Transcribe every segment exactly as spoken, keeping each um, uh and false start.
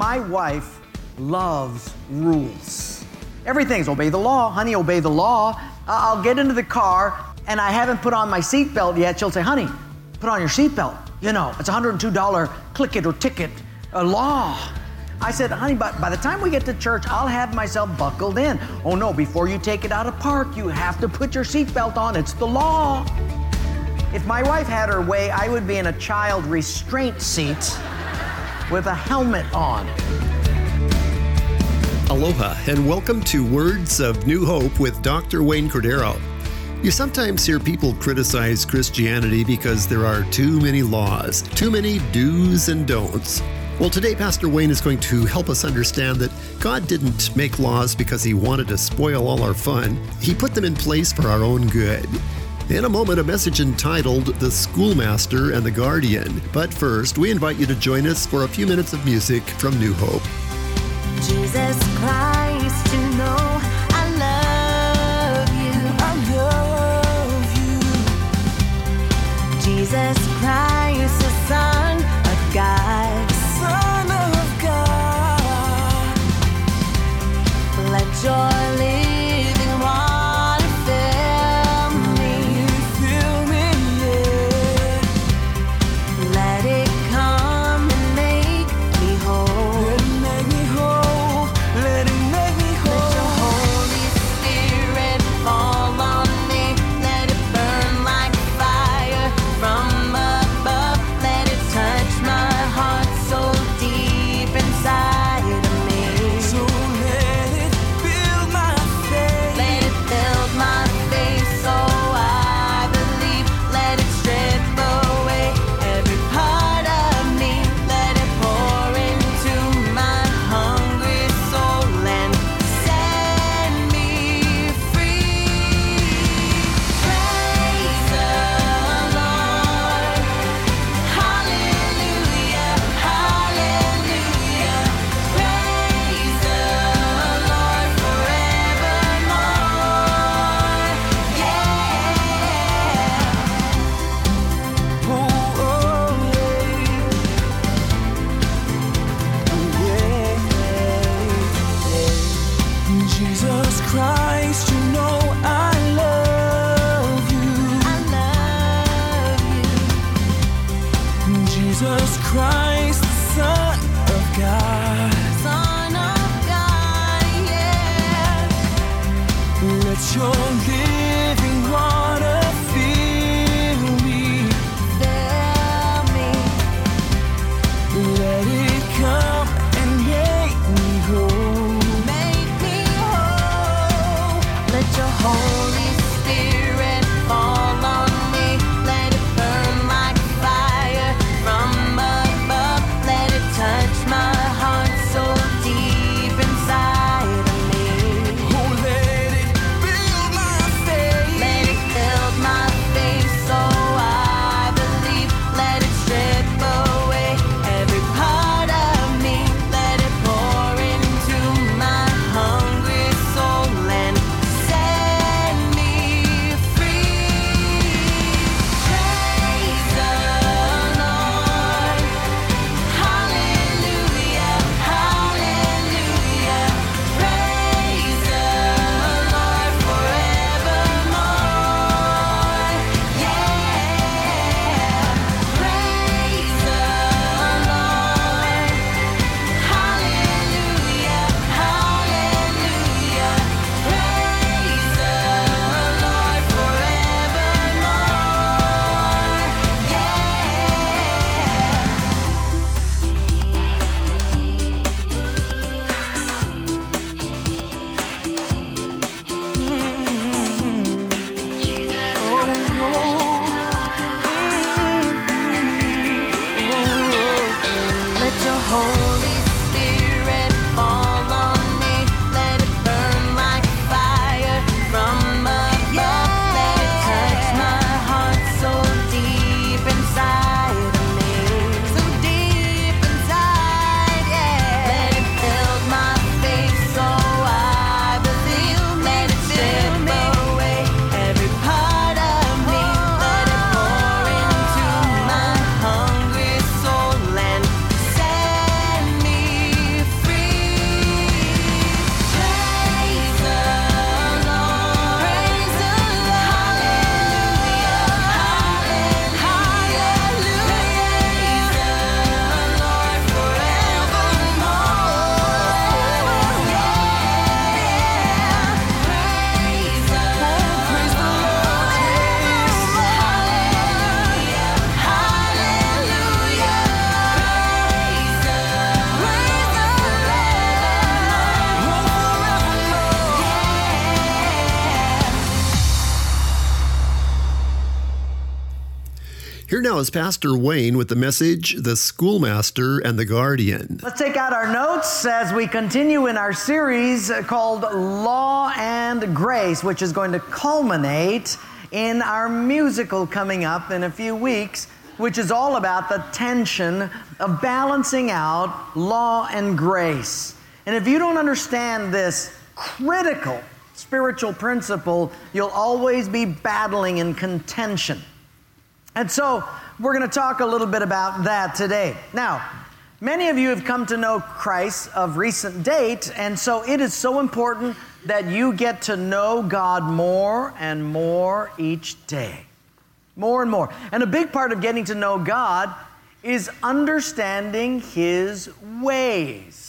My wife loves rules. Everything's obey the law. Honey, obey the law. I'll get into the car and I haven't put on my seatbelt yet. She'll say, honey, put on your seatbelt. You know, it's a one hundred two dollars click it or ticket a law. I said, honey, but by the time we get to church, I'll have myself buckled in. Oh no, before you take it out of park, you have to put your seatbelt on. It's the law. If my wife had her way, I would be in a child restraint seat with a helmet on. Aloha, and welcome to Words of New Hope with Doctor Wayne Cordero. You sometimes hear people criticize Christianity because there are too many laws, too many do's and don'ts. Well, today Pastor Wayne is going to help us understand that God didn't make laws because he wanted to spoil all our fun. He put them in place for our own good. In a moment, a message entitled The Schoolmaster and the Guardian. But first, we invite you to join us for a few minutes of music from New Hope. Jesus Christ, you know I love you. I love you. Jesus Christ, the Son of God. Son of God. Let your living water fill me. Fill me, yeah. Let it come and make me whole. Let it make me whole. Let it make me whole. Let your Holy Spirit fall on me. Let it burn like fire from above. Let it touch my heart so deep inside of me. So let it build my faith. Let it build my faith so I believe. Let it strip away every part of me. Let it pour into my hungry soul and set me free. Praise the Lord. Hallelujah, hallelujah. Praise the Lord forevermore. Yeah. Oh, oh, yeah. Jesus Christ, you know I love you. I love you. Jesus Christ, the Son of God. Son of God, yeah. Let your living water fill me. Fill me. Let it come and make me whole. Make me whole. Let your Holy Spirit fall on me. Let it burn like fire from above. Let it touch my heart so deep inside of me. Oh, let it build my is Pastor Wayne with the message, The Schoolmaster and the Guardian. Let's take out our notes as we continue in our series called Law and Grace, which is going to culminate in our musical coming up in a few weeks, which is all about the tension of balancing out law and grace. And if you don't understand this critical spiritual principle, you'll always be battling in contention. And so we're going to talk a little bit about that today. Now, many of you have come to know Christ of recent date, and so it is so important that you get to know God more and more each day. More and more. And a big part of getting to know God is understanding His ways.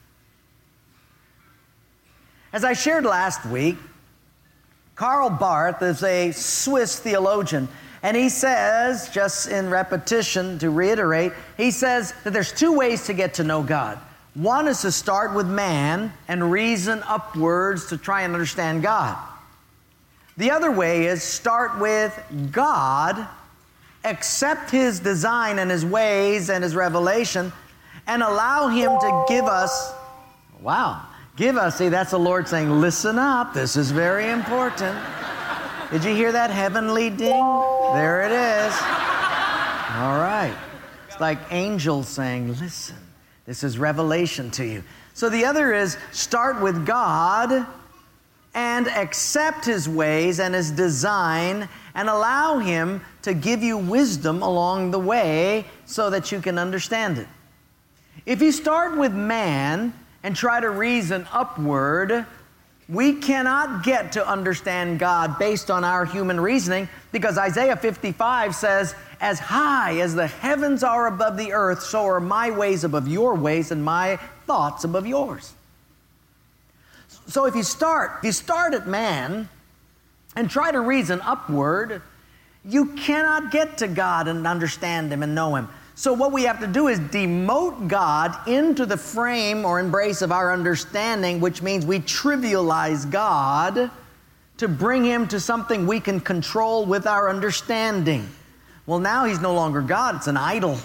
As I shared last week, Karl Barth is a Swiss theologian, and he says, just in repetition to reiterate, he says that there's two ways to get to know God. One is to start with man and reason upwards to try and understand God. The other way is start with God, accept His design and His ways and His revelation, and allow Him to give us, wow, give us, see, that's the Lord saying, listen up, this is very important. Did you hear that heavenly ding? There it is. All right. It's like angels saying, listen, this is revelation to you. So the other is start with God and accept His ways and His design and allow Him to give you wisdom along the way so that you can understand it. If you start with man and try to reason upward, we cannot get to understand God based on our human reasoning, because Isaiah fifty-five says, as high as the heavens are above the earth, so are my ways above your ways and my thoughts above yours. So if you start, if you start at man and try to reason upward, you cannot get to God and understand Him and know Him. So what we have to do is demote God into the frame or embrace of our understanding, which means we trivialize God to bring Him to something we can control with our understanding. Well, now He's no longer God, it's an idol.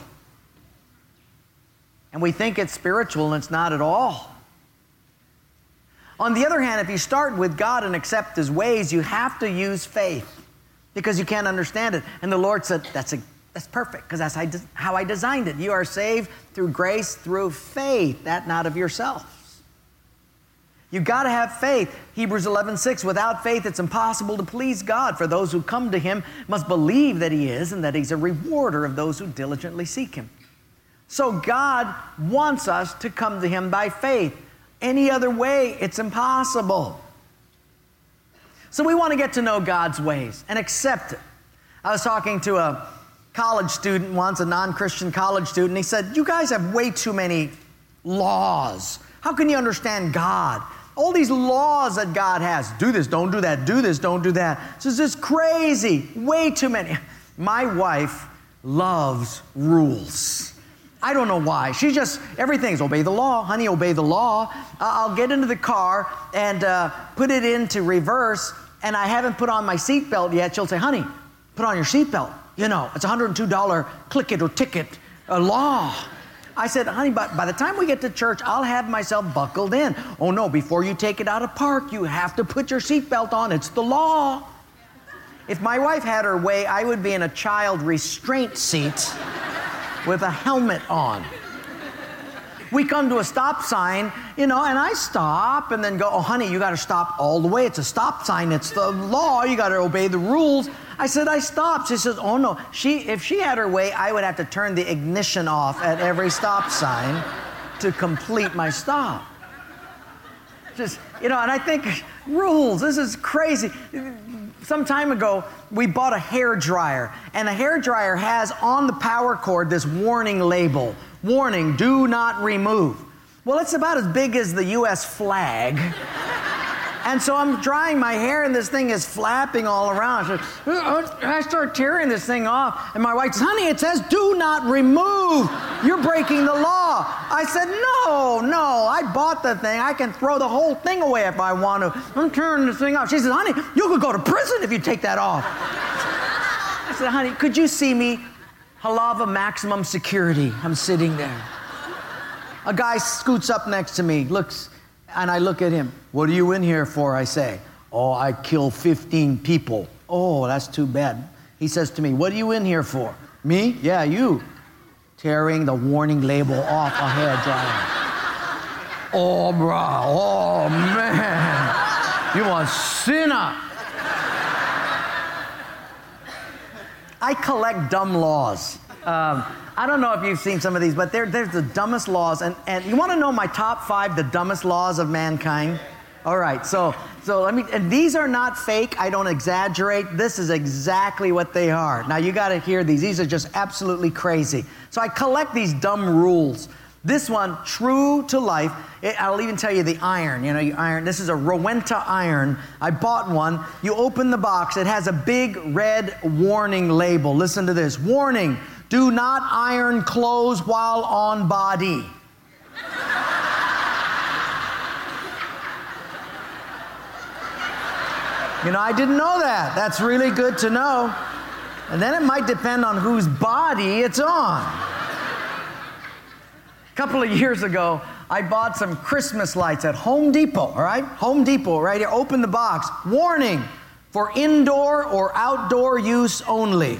And we think it's spiritual, and it's not at all. On the other hand, if you start with God and accept His ways, you have to use faith because you can't understand it. And the Lord said, that's a That's perfect, because that's how I designed it. You are saved through grace, through faith, that not of yourselves. You've got to have faith. Hebrews eleven six, without faith it's impossible to please God, for those who come to Him must believe that He is and that He's a rewarder of those who diligently seek Him. So God wants us to come to Him by faith. Any other way, it's impossible. So we want to get to know God's ways and accept it. I was talking to a college student once, a non-Christian college student. He said, you guys have way too many laws. How can you understand God? All these laws that God has. Do this, don't do that. Do this, don't do that. This is crazy. Way too many. My wife loves rules. I don't know why. She just, everything's obey the law. Honey, obey the law. Uh, I'll get into the car and uh, put it into reverse, and I haven't put on my seatbelt yet. She'll say, honey, put on your seatbelt. You know, it's a one hundred two dollars click it or ticket uh, law. I said, honey, but by the time we get to church, I'll have myself buckled in. Oh, no, before you take it out of park, you have to put your seatbelt on. It's the law. If my wife had her way, I would be in a child restraint seat with a helmet on. We come to a stop sign, you know, and I stop and then go, oh, honey, you got to stop all the way. It's a stop sign. It's the law. You got to obey the rules. I said, I stopped. She says, oh, no. She, if she had her way, I would have to turn the ignition off at every stop sign to complete my stop. Just, you know, and I think, rules, this is crazy. Some time ago, we bought a hair dryer, and a hair dryer has on the power cord this warning label. Warning, do not remove. Well, it's about as big as the U S flag. And so I'm drying my hair, and this thing is flapping all around. So I start tearing this thing off, and my wife says, honey, it says do not remove. You're breaking the law. I said, no, no, I bought the thing. I can throw the whole thing away if I want to. I'm turning this thing off. She says, honey, you could go to prison if you take that off. I said, honey, could you see me Halava maximum security. I'm sitting there. A guy scoots up next to me, looks, and I look at him. What are you in here for, I say. Oh, I killed fifteen people. Oh, that's too bad. He says to me, what are you in here for? Me? Yeah, you. Tearing the warning label off a hairdryer. Oh, bro. Oh, man. You a sinner. I collect dumb laws. Um, I don't know if you've seen some of these, but they're, they're the dumbest laws. And, and you want to know my top five, the dumbest laws of mankind? All right, so so let me, and these are not fake. I don't exaggerate. This is exactly what they are. Now you got to hear these. These are just absolutely crazy. So I collect these dumb rules. This one, true to life. It, I'll even tell you the iron. You know, you iron. This is a Rowenta iron. I bought one. You open the box. It has a big red warning label. Listen to this. Warning: do not iron clothes while on body. You know, I didn't know that. That's really good to know. And then it might depend on whose body it's on. A couple of years ago, I bought some Christmas lights at Home Depot, all right? Home Depot, right here. Open the box. Warning: for indoor or outdoor use only.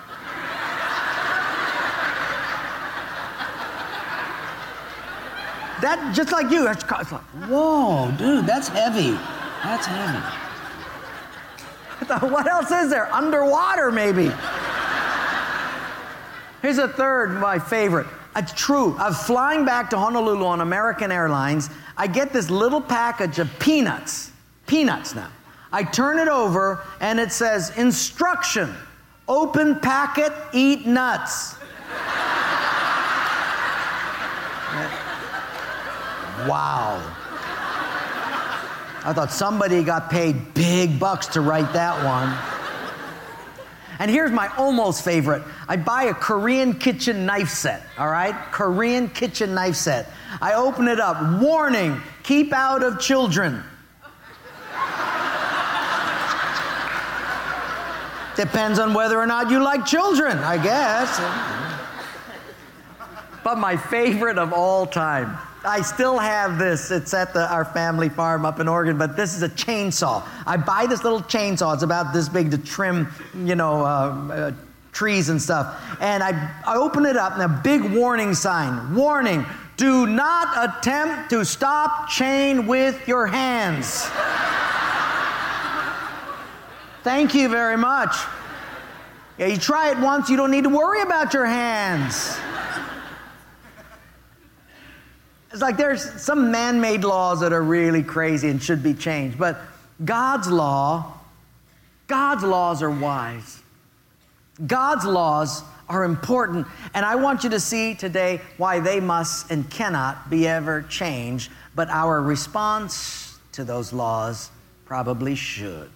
That, just like you, it's like, whoa, dude, that's heavy. That's heavy. I thought, what else is there? Underwater, maybe. Here's a third, my favorite. It's true. I was flying back to Honolulu on American Airlines. I get this little package of peanuts. Peanuts now. I turn it over, and it says, instruction: open packet, eat nuts. Wow. I thought somebody got paid big bucks to write that one. And here's my almost favorite. I buy a Korean kitchen knife set, all right? Korean kitchen knife set. I open it up. Warning: keep out of children. Depends on whether or not you like children, I guess. But my favorite of all time, I still have this. It's at the, our family farm up in Oregon, but this is a chainsaw. I buy this little chainsaw. It's about this big to trim, you know, uh, uh, trees and stuff. And I, I open it up, and a big warning sign. Warning: do not attempt to stop chain with your hands. Thank you very much. Yeah, you try it once, you don't need to worry about your hands. It's like there's some man-made laws that are really crazy and should be changed. But God's law, God's laws are wise. God's laws are important. And I want you to see today why they must and cannot be ever changed. But our response to those laws probably should.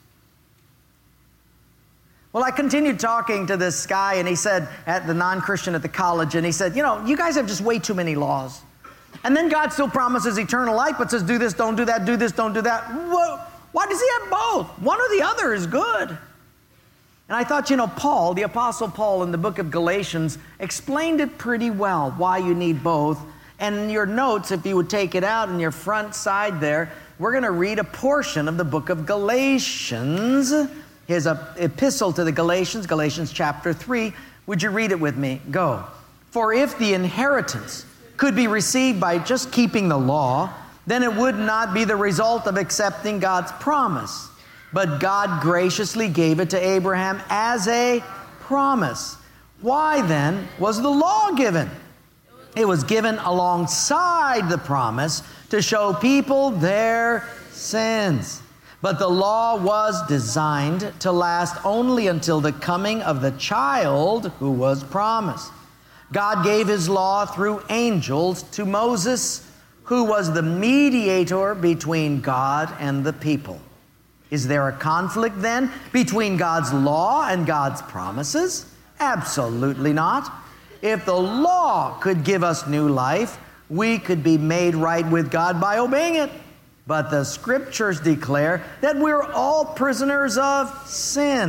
Well, I continued talking to this guy, and he said, at the non-Christian at the college, and he said, you know, you guys have just way too many laws. And then God still promises eternal life, but says, do this, don't do that, do this, don't do that. Well, why does he have both? One or the other is good. And I thought, you know, Paul, the Apostle Paul in the book of Galatians, explained it pretty well, why you need both. And in your notes, if you would take it out in your front side there, we're going to read a portion of the book of Galatians. Here's an epistle to the Galatians, Galatians chapter three. Would you read it with me? Go. For if the inheritance could be received by just keeping the law, then it would not be the result of accepting God's promise. But God graciously gave it to Abraham as a promise. Why then was the law given? It was given alongside the promise to show people their sins. But the law was designed to last only until the coming of the child who was promised. God gave his law through angels to Moses, who was the mediator between God and the people. Is there a conflict then between God's law and God's promises? Absolutely not. If the law could give us new life, we could be made right with God by obeying it. But the scriptures declare that we're all prisoners of sin.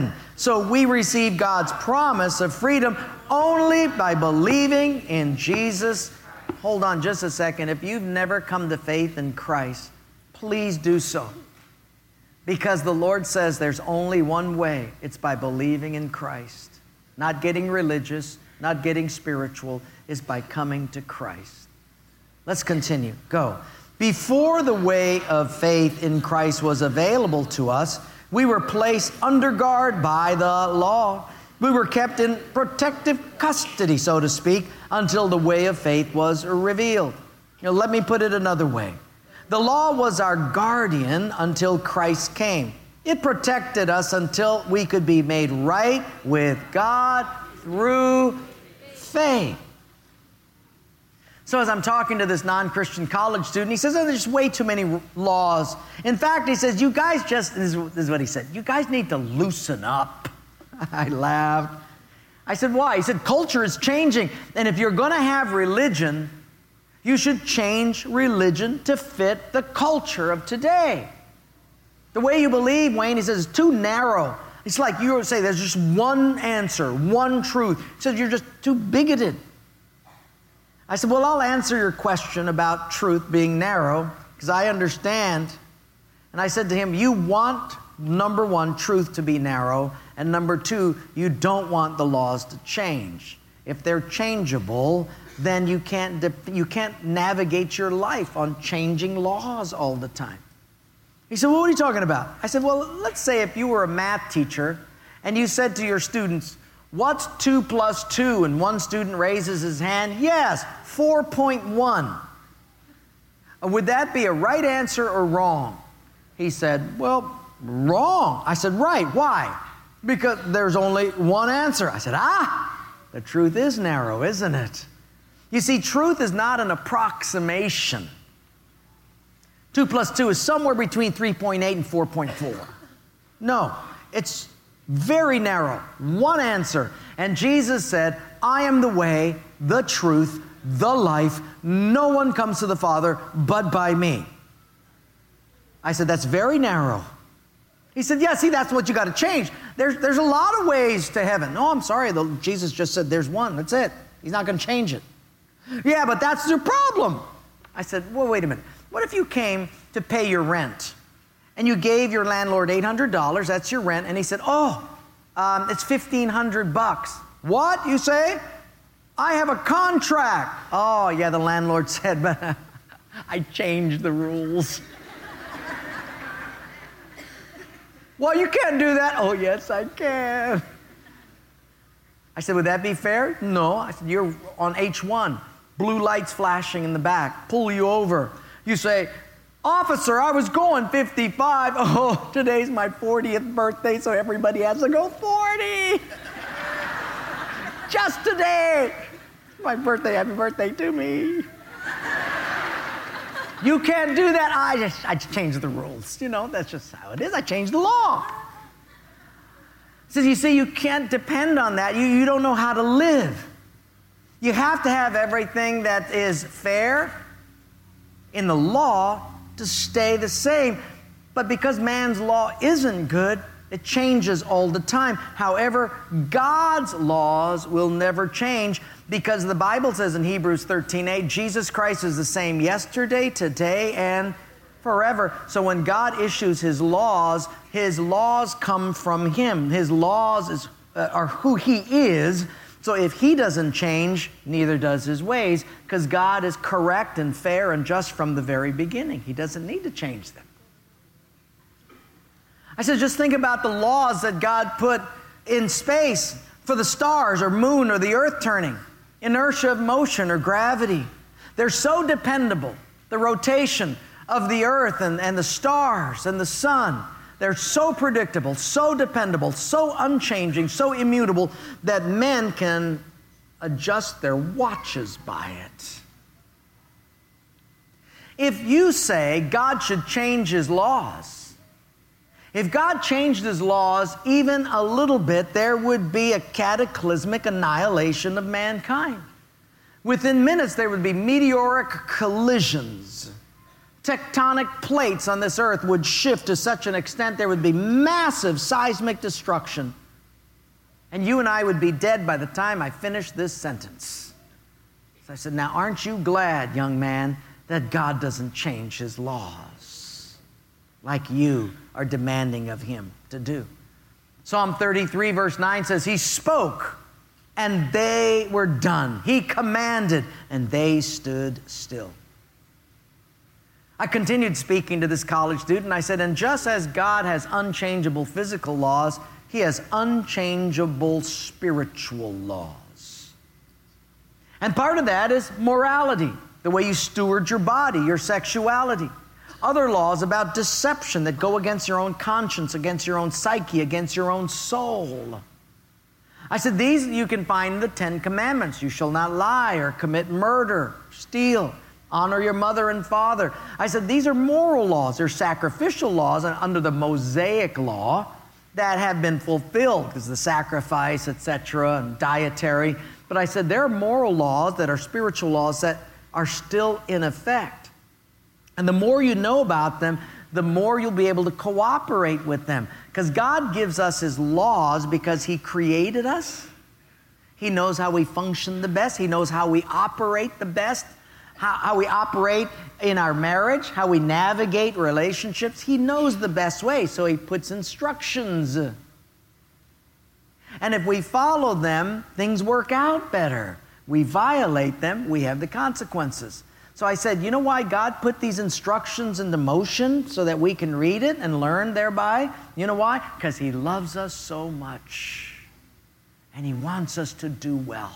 So we receive God's promise of freedom only by believing in Jesus. Hold on just a second. If you've never come to faith in Christ, please do so. Because the Lord says there's only one way. It's by believing in Christ. Not getting religious, not getting spiritual, is by coming to Christ. Let's continue. Go. Before the way of faith in Christ was available to us, we were placed under guard by the law. We were kept in protective custody, so to speak, until the way of faith was revealed. Now, let me put it another way. The law was our guardian until Christ came. It protected us until we could be made right with God through faith. So as I'm talking to this non-Christian college student, he says, oh, there's way too many laws. In fact, he says, you guys just, this is what he said, you guys need to loosen up. I laughed. I said, why? He said, culture is changing. And if you're going to have religion, you should change religion to fit the culture of today. The way you believe, Wayne, he says, is too narrow. It's like you say there's just one answer, one truth. He says, you're just too bigoted. I said, well, I'll answer your question about truth being narrow, because I understand. And I said to him, you want, number one, truth to be narrow, and number two, you don't want the laws to change. If they're changeable, then you can't, you can't navigate your life on changing laws all the time. He said, well, what are you talking about? I said, well, let's say if you were a math teacher and you said to your students, what's two plus two? And one student raises his hand, yes, four point one. Would that be a right answer or wrong? He said, well, wrong. I said, right, why? Because there's only one answer. I said, ah, the truth is narrow, isn't it? You see, truth is not an approximation. two plus two is somewhere between three point eight and four point four. No, it's very narrow. One answer. And Jesus said, I am the way, the truth, the life. No one comes to the Father but by me. I said, that's very narrow. He said, yeah, see, that's what you got to change. There's, there's a lot of ways to heaven. No, I'm sorry. The, Jesus just said there's one. That's it. He's not going to change it. Yeah, but that's your problem. I said, well, wait a minute. What if you came to pay your rent and you gave your landlord eight hundred dollars, that's your rent, and he said, oh, um, it's fifteen hundred bucks. What, you say? I have a contract. Oh, yeah, the landlord said, but I changed the rules. Well, you can't do that. Oh, yes, I can. I said, would that be fair? No. I said, you're on H one. Blue lights flashing in the back. Pull you over. You say, officer, I was going fifty-five. Oh, today's my fortieth birthday, so everybody has to go forty. Just today. My birthday, happy birthday to me. You can't do that. I just, I just changed the rules. You know, that's just how it is. I changed the law. So you see, you can't depend on that. You, you don't know how to live. You have to have everything that is fair in the law to stay the same. But because man's law isn't good, it changes all the time. However, God's laws will never change, because the Bible says in Hebrews thirteen eight, Jesus Christ is the same yesterday, today, and forever. So when God issues His laws, His laws come from Him. His laws is, uh, are who He is. So if He doesn't change, neither does His ways, because God is correct and fair and just from the very beginning. He doesn't need to change them. I said, just think about the laws that God put in space for the stars or moon or the earth turning, inertia of motion or gravity. They're so dependable. The rotation of the earth and, and the stars and the sun, they're so predictable, so dependable, so unchanging, so immutable that men can adjust their watches by it. If you say God should change His laws, if God changed His laws even a little bit, there would be a cataclysmic annihilation of mankind. Within minutes, there would be meteoric collisions. Tectonic plates on this earth would shift to such an extent there would be massive seismic destruction. And you and I would be dead by the time I finished this sentence. So I said, now aren't you glad, young man, that God doesn't change his laws like you are demanding of him to do? Psalm thirty-three verse nine says, he spoke and they were done. He commanded and they stood still. I continued speaking to this college student. I said, and just as God has unchangeable physical laws, he has unchangeable spiritual laws. And part of that is morality, the way you steward your body, your sexuality. Other laws about deception that go against your own conscience, against your own psyche, against your own soul. I said, these you can find in the Ten Commandments. You shall not lie or commit murder, steal, honor your mother and father. I said, these are moral laws. They're sacrificial laws under the Mosaic law that have been fulfilled because the sacrifice, et cetera, and dietary. But I said, there are moral laws that are spiritual laws that are still in effect. And the more you know about them, the more you'll be able to cooperate with them. Because God gives us his laws because he created us. He knows how we function the best. He knows how we operate the best, how, how we operate in our marriage, how we navigate relationships. He knows the best way, so he puts instructions. And if we follow them, things work out better. We violate them, we have the consequences. So I said, you know why God put these instructions into motion so that we can read it and learn thereby? You know why? Because he loves us so much and he wants us to do well.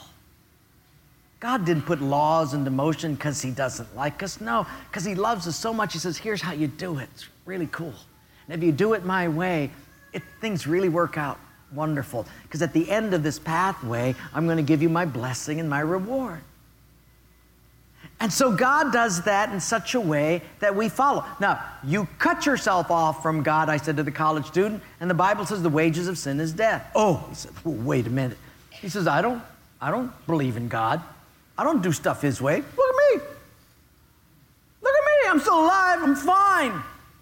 God didn't put laws into motion because he doesn't like us. No, because he loves us so much. He says, here's how you do it. It's really cool. And if you do it my way, it, things really work out wonderful. Because at the end of this pathway, I'm going to give you my blessing and my reward. And so God does that in such a way that we follow. Now, you cut yourself off from God, I said to the college student, and the Bible says the wages of sin is death. Oh, he said, oh, wait a minute. He says, I don't, I don't believe in God. I don't do stuff his way. Look at me. Look at me. I'm still alive. I'm fine.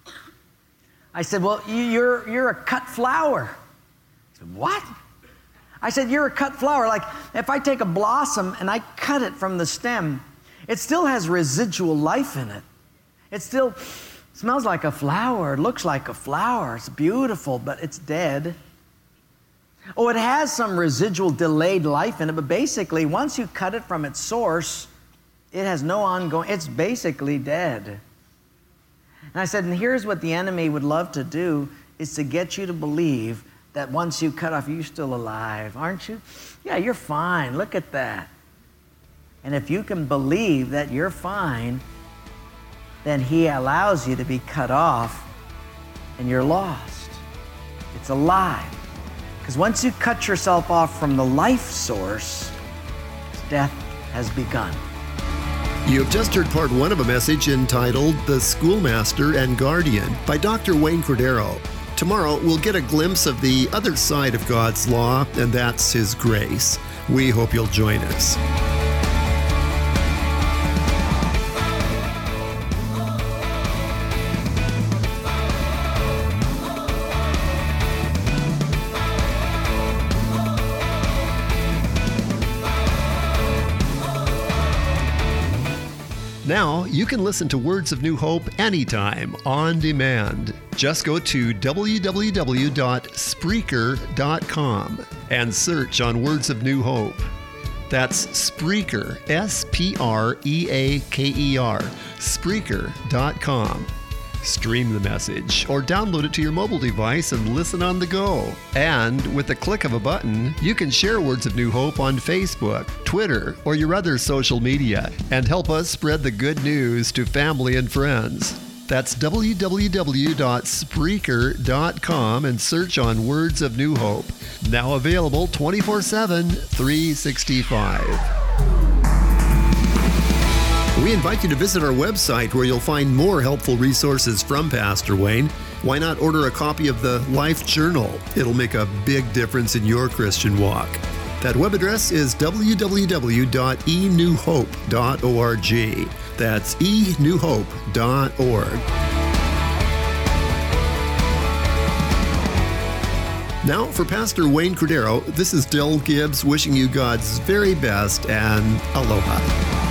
I said, well, you're, you're a cut flower. He said, what? I said, you're a cut flower. Like if I take a blossom and I cut it from the stem, it still has residual life in it. It still smells like a flower. It looks like a flower. It's beautiful, but it's dead. Oh, it has some residual delayed life in it, but basically, once you cut it from its source, it has no ongoing, it's basically dead. And I said, and here's what the enemy would love to do, is to get you to believe that once you cut off, you're still alive, aren't you? Yeah, you're fine. Look at that. And if you can believe that you're fine, then he allows you to be cut off and you're lost. It's a lie. Because once you cut yourself off from the life source, death has begun. You have just heard part one of a message entitled The Schoolmaster and Guardian by Doctor Wayne Cordero. Tomorrow, we'll get a glimpse of the other side of God's law, and that's his grace. We hope you'll join us. Now, you can listen to Words of New Hope anytime, on demand. Just go to w w w dot spreaker dot com and search on Words of New Hope. That's Spreaker, S P R E A K E R, Spreaker dot com. Stream the message or download it to your mobile device and listen on the go. And with the click of a button, you can share Words of New Hope on Facebook, Twitter, or your other social media and help us spread the good news to family and friends. That's w w w dot spreaker dot com and search on Words of New Hope. Now available twenty-four seven, three sixty-five. We invite you to visit our website where you'll find more helpful resources from Pastor Wayne. Why not order a copy of the Life Journal? It'll make a big difference in your Christian walk. That web address is w w w dot e new hope dot org. That's e new hope dot org. Now, for Pastor Wayne Cordero, this is Del Gibbs wishing you God's very best and aloha.